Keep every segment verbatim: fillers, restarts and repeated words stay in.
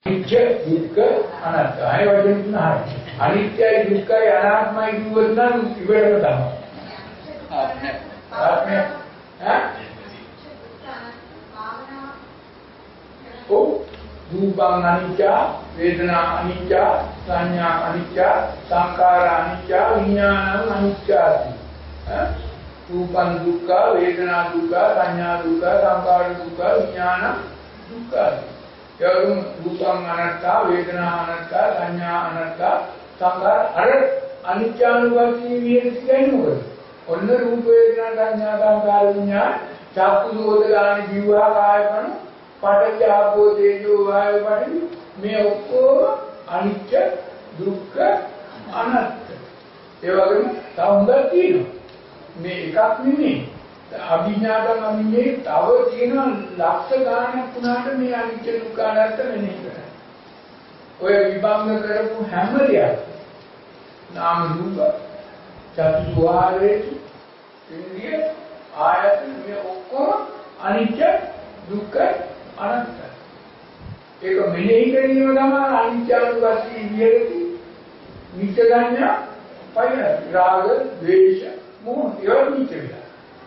අනිත්‍ය දුක්ඛ අනාත්ම. අය වචන තුන හරි. අනිත්‍යයි දුක්ඛයි අනාත්මයි කියුවොත් නම් ඉවරම තමයි. ආත්මය. ආත්මය. ඈ? ඔව්. රූපං අනිත්‍ය, වේදනා අනිත්‍ය, සංඥා අනිත්‍ය, සංඛාර අනිත්‍ය, විඥානං අනිත්‍යයි. ඈ? රූපං දුක්ඛ, වේදනා දුක්ඛ, සංඥා දුක්ඛ, සංඛාර දුක්ඛ, විඥානං දුක්ඛයි. යම් රූපං අනාත්තා, වේදනා අනාත්තා, සංඥා අනාත්තා, සංඛාර අර අනිත්‍යානුපස්සී විහෙරති කියන්නේ. ඔන්න රූප වේදනා සංඥා සංඛාර විඥාන චක්කු සෝදගාන ජීවා කායකන පඨවි ආපෝ තේජෝ වායෝ පඨවි මේ ඔක්කොම අනිත්‍ය දුක්ඛ අනාත්ම. ඒ වගේම තව හොඳක් තියෙනවා. මේ එකක් නෙමෙයි. අභිඥාතම් අමිනේ තව තියෙන ලක්ෂ ගාණක් වුණාට මේ අනිත්‍ය දුක්ඛ අනාත්ම මෙනෙහි කරන්නේ. ඔය විභංග කරපු හැම දෙයක් නාම රූප චතුරාර්ය ඉන්දිය ආයතන මේ ඔක්කොම අනිත්‍ය දුක්ඛ අනාත්ම. ඒක මෙනෙහි කිරීම තමයි අනිත්‍යානුපස්සී විහෙරති නිත්‍ය සංඥා පය රාග ද්වේෂ මොහ ඒවා නිත්‍ය විලා.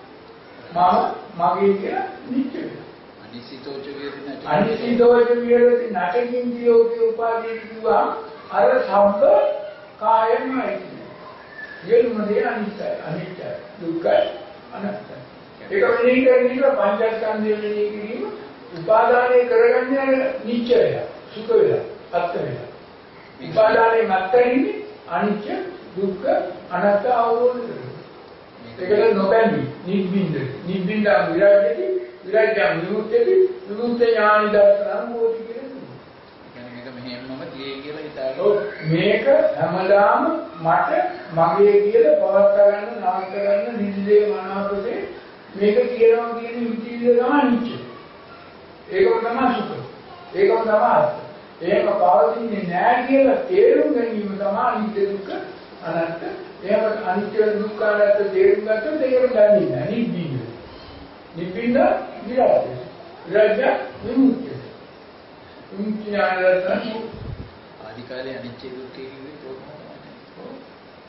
මම මගේ කියලා නිත්‍ය වෙනවා. අනිසිතෝච විහෙරති නැට. අනිසිතෝච විහෙරති නැටකින් දියෝගේ උපාදී කිව්වා අර සම්ප කායමයි. යෙළුම දේ අනිත්‍යයි. අනිත්‍යයි. දුක්ඛයි. අනාත්මයි. ඒක මෙනෙහි කරන්නේ පංචස්කන්ධය මෙනෙහි කිරීම උපාදානය කරගන්නේ අර නිත්‍ය වෙලා, සුඛ වෙලා, අත්ත වෙලා. උපාදානයේ මැත්තරින්නේ අනිත්‍ය, දුක්ඛ, අනාත්ම අවබෝධ කරගන්න. ඒකල නොබැඳි නිබ්බින්ද නිබ්බින්දා විරාජ්‍යති විරාජ්‍යම් විමුක්තිති විමුක්ත ඥානි දර්ශනං හෝති කියන්නේ. ඒ කියන්නේ මේක මෙහෙමම තියේ කියලා හිතාගෙන. ඔව් මේක හැමදාම මට මගේ කියලා පවත්වා ගන්න නාස්ත ගන්න නිදිලේ මනාපසේ මේක කියනවා කියන විදිහේ තමයි නිච්ච. ඒකම තමයි සුඛ. ඒකම තමයි අර්ථ. ඒක පවතින්නේ නැහැ කියලා තේරුම් ගැනීම තමයි අනිත්‍ය දුක්ඛ අනාත්ම. එහෙම අනිත්‍ය දුක්ඛ අනාත්ම තේරුම් ගත්තොත් ඒකම දන්නේ නැහැ. නිබ්බින්ද. නිබ්බින්ද විරාජය. විරාජය විමුක්තිය. විමුක්ති ඥානදර්ශන ආධිකාරී අනිත්‍ය දුක්ඛ කියන්නේ කොහොමද?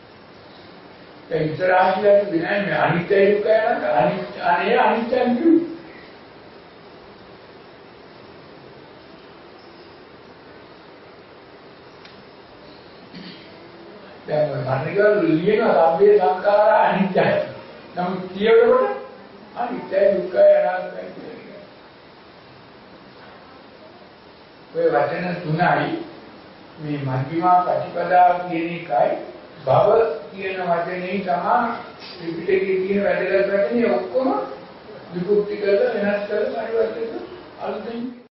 ඒ ඉතරාශියට විනයි මේ අනිත්‍ය දුක්ඛ අනාත්ම අනිත්‍ය අනේ අනිත්‍යන් කිව්වේ. දැන් මනිකල් ලියන සම්බේ සංඛාර අනිත්‍යයි. නමුත් කියනකොට අනිත්‍ය දුක්ඛ අනාත්මයි කියන්නේ. ඔය වචන තුනයි මේ මධ්‍යමා ප්‍රතිපදා කියන එකයි භව කියන වචනේ තමයි ත්‍රිපිටකයේ තියෙන වැදගත් වචනේ ඔක්කොම විකෘති කරලා වෙනස් කරලා පරිවර්තන අලුතෙන්